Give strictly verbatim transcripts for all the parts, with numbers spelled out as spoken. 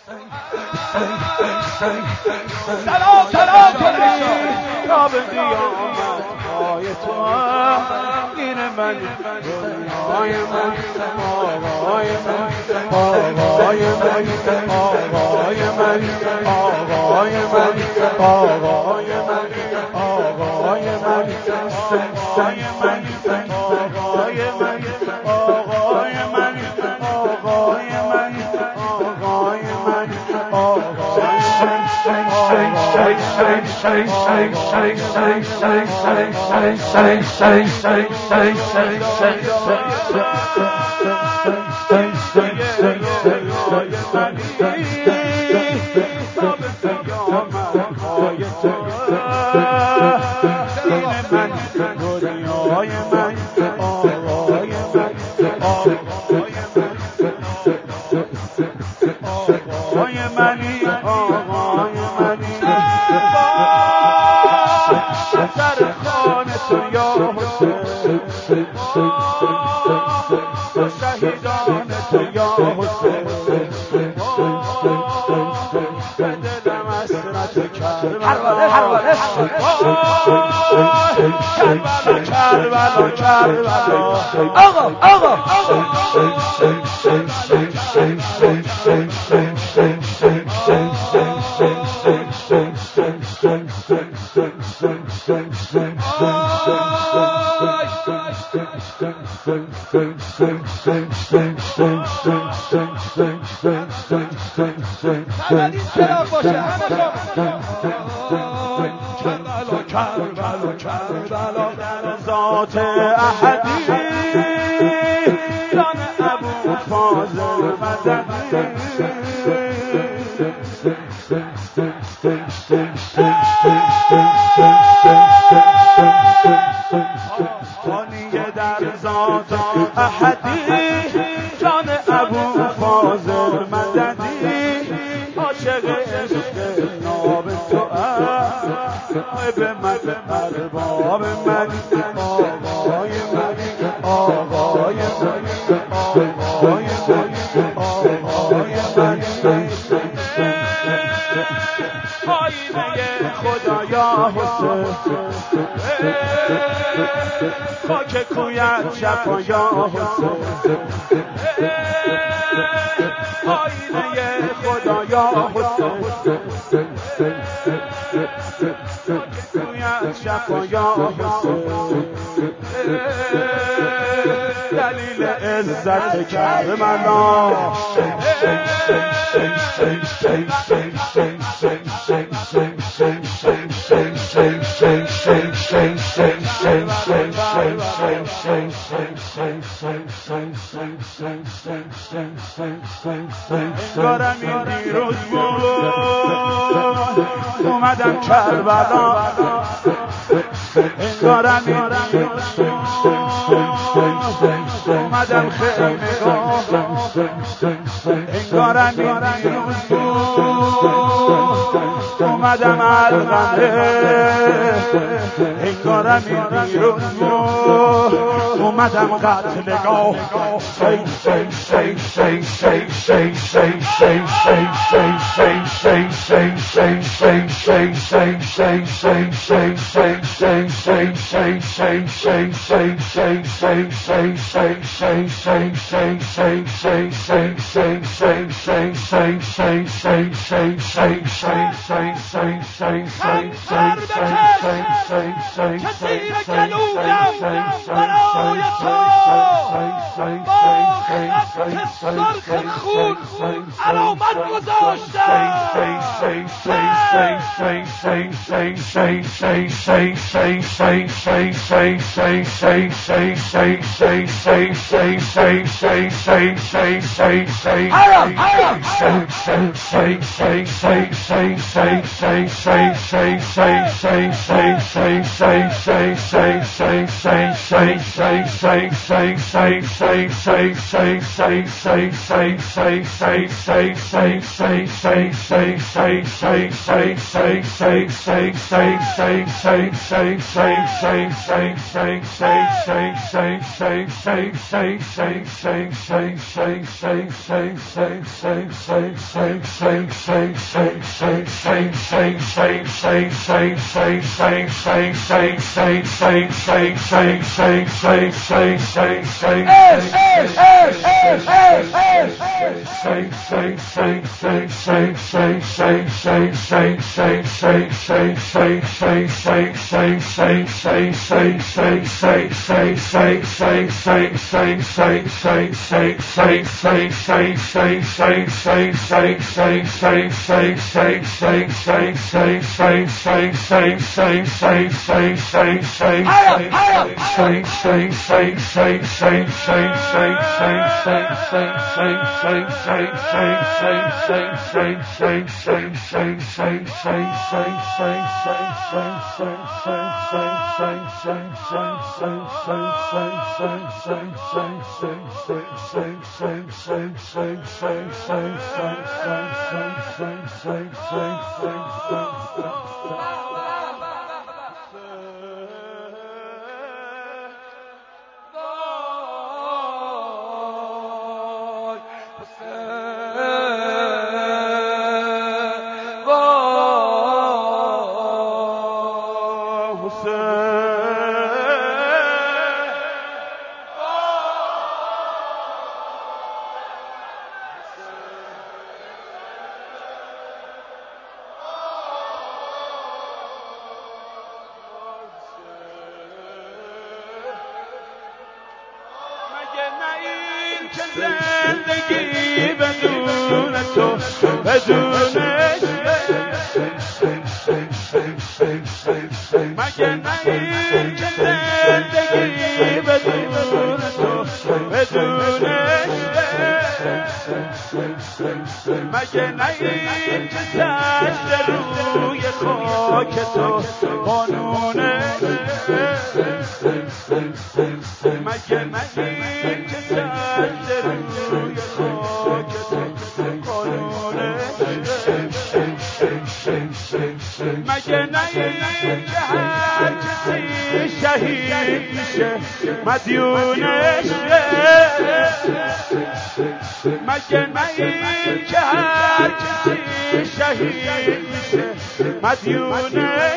سلام سلام کنید تا به قیامت های تو این من دنیای من آقای من آقای من آقای من آقای من آقای من آقای من آقای من آقای من آقای من آقای من آقای من شهیدان تو یا حسین بدلم حسرت کربلا کربلا کربلا آقا آقا کربلا کربلا در ذات احدی جان ابو فاضل مددی خانیه در ذات احدی جان ابو فاضل مددی عاشق عشق ناب تو صاحب من ارباب من آقای من آقای من آقای من آقای من آینه خدایا حسین خاک کویت شفایا حسین آینه خدایا حسین شفایا حسین دلیل عزت کربلا انگارم این دیروز بود اومدم کربلا انگارم این دیروز اومدم خیمگاه انگارم این دیروز اومدم علقمه انگارم این دیروز اومدم قتلگاه کسی را گلویم برای تو با خط سرخ خون علامت گذاشتم زندگی بدون تو بدون مگه نهی که زندگی بدون تو بدون مگه نهی که سجده روی خاک تو قانونه مگه نهی که سجده روی خاک تو قانونه مگه نهی که هر کسی شهید میشه مدیونش مگه نهی که هر کسی شهید میشه مدیونش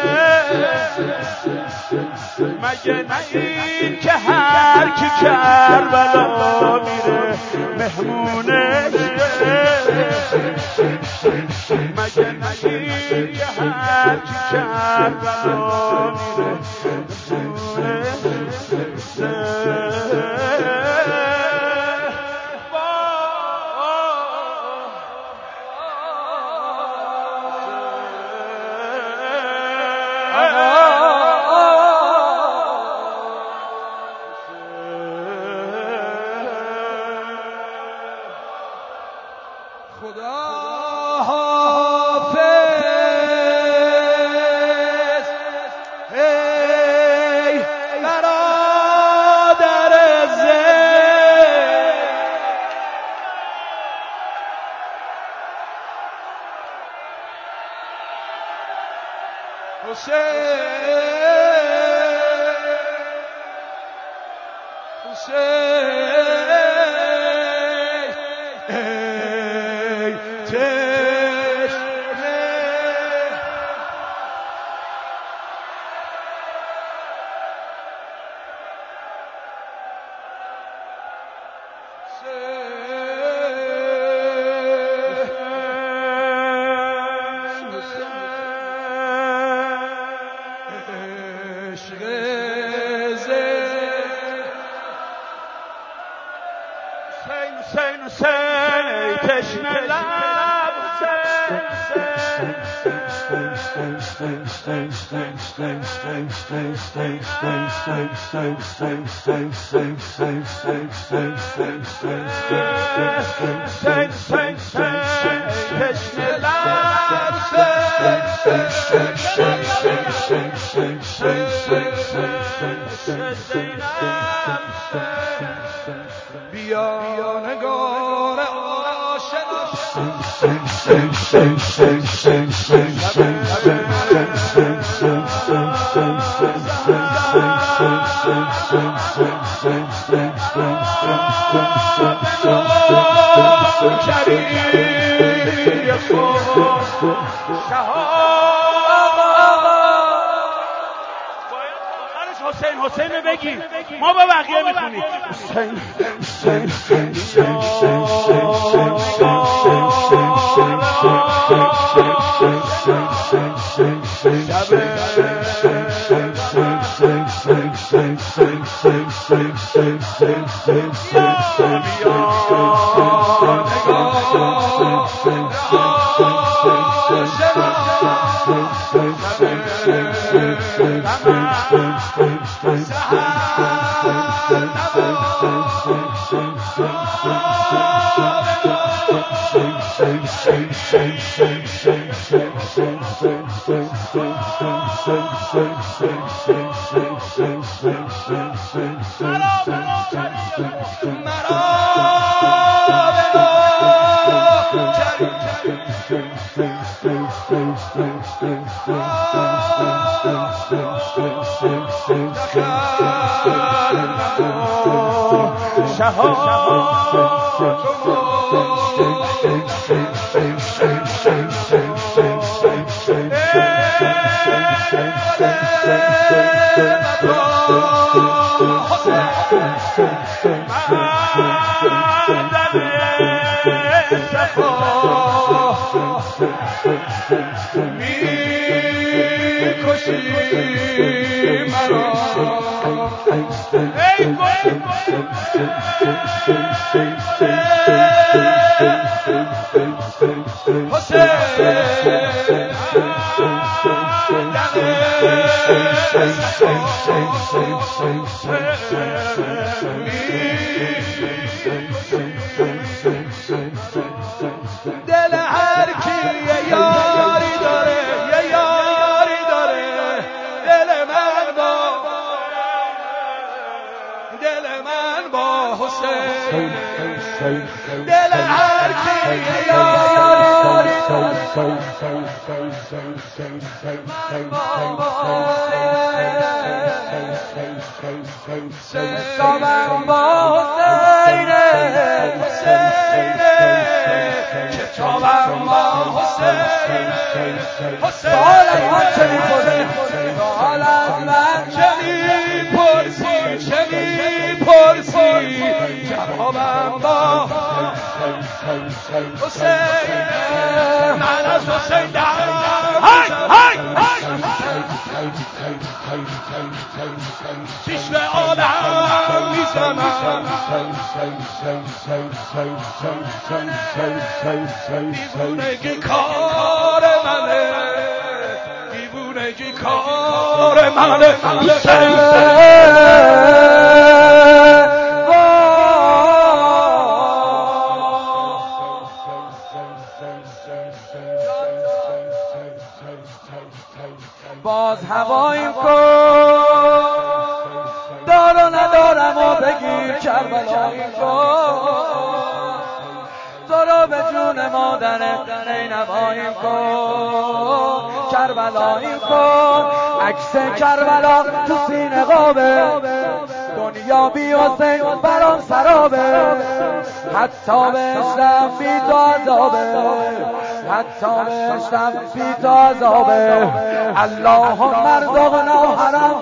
مگه نهی که هر کی کربلا میره مهمونش مگه نهی که هر کی کربلا میره Say, say, say, say, بیا نگار آشنا حسین حسین بگی ما با بقیه میخونیم حسین حسین دل هر کی یه یاری داره یه یاری داره دل من با دل من با حسین دل هر کی یه یاری داره من با حسین حسین کتابم با حسین حسین حالت من چه می‌پرسی حالت من چه می‌پرسی چه می‌پرسی جوابم با حسین من از حسین دارم های های چشم آدم میزنم دیوونگی کار منه دیوونگی کار منه باز هوایم کن دار و ندارم و بگیر کربلاییم کن تو رو به جون مادر نینواییم کن کربلاییم کن عکس کربلا تو سینه قابه دنیا بی حسین برام سرابه حتی بهشتم بی تو عذابه حتی بهشتم بی تو عذابه اللهم ارزقنا حرام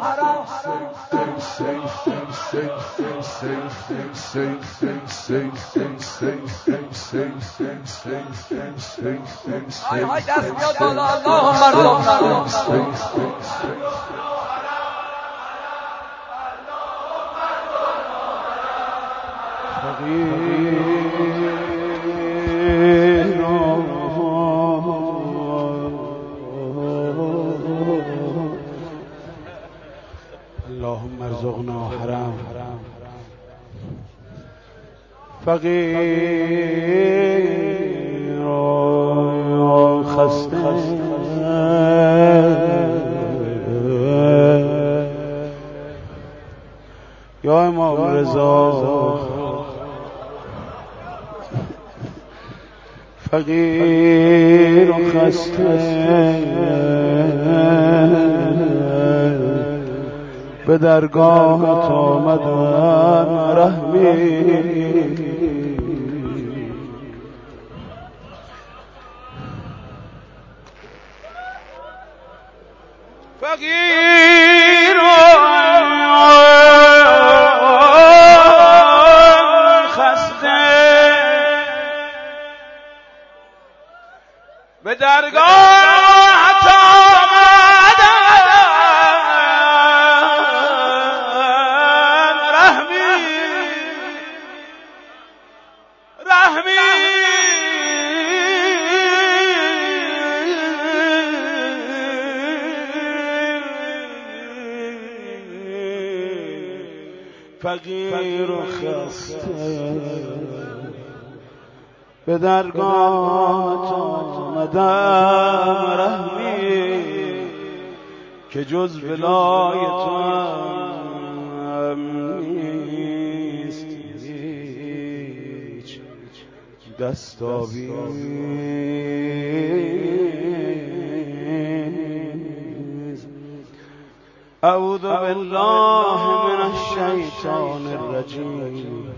های های دست بیاد بالا اللهم ارزقنا اللهم ارزقنا حرام فقیر خسته امام رضا فقیر و خسته به درگاهت آمدم رحمی فقیر و خسته به درگاهت آمدم رحمی رحمی فقیر و خسته به درگاهت آمدم رحمی که جز ولای تو هم نیست هیچ دستاویز. اعوذ بالله من الشیطان الرجیم.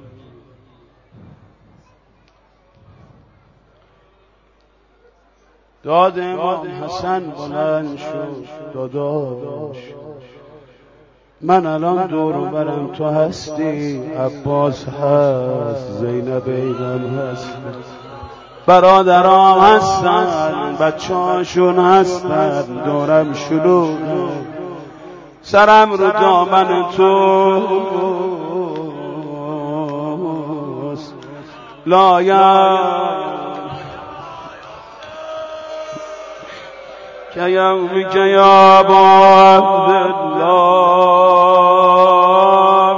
داد امام حسن بلند شد داداش من الان دور و برم تو هستی، عباس هست، زینب ایدم هست، برادرام هستن، بچه‌هاشون هستن، دورم شلوغ، سرم رو دامن توست، لایم که یومی که یا با عبدالله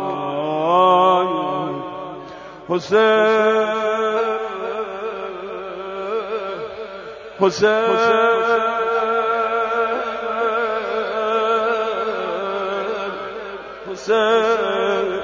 حسین حسین حسین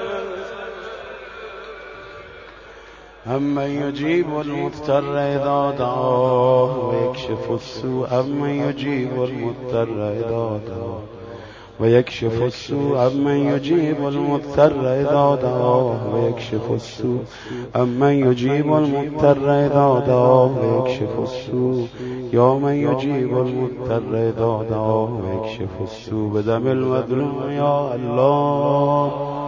امن یجیب المضطر اذا دعاه و یکشف السوء امن یجیب المضطر اذا دعاه و یکشف السوء امن یجیب المضطر اذا دعاه و یکشف السوء امن یجیب المضطر اذا دعاه و یکشف السوء یا من یجیب المضطر اذا دعاه و یکشف السوء بدم المظلوم یا الله